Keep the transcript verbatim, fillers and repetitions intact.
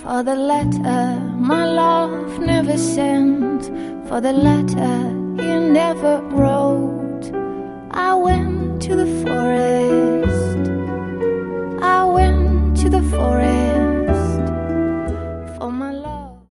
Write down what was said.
for the letter my love never sent, for the letter he never wrote. I went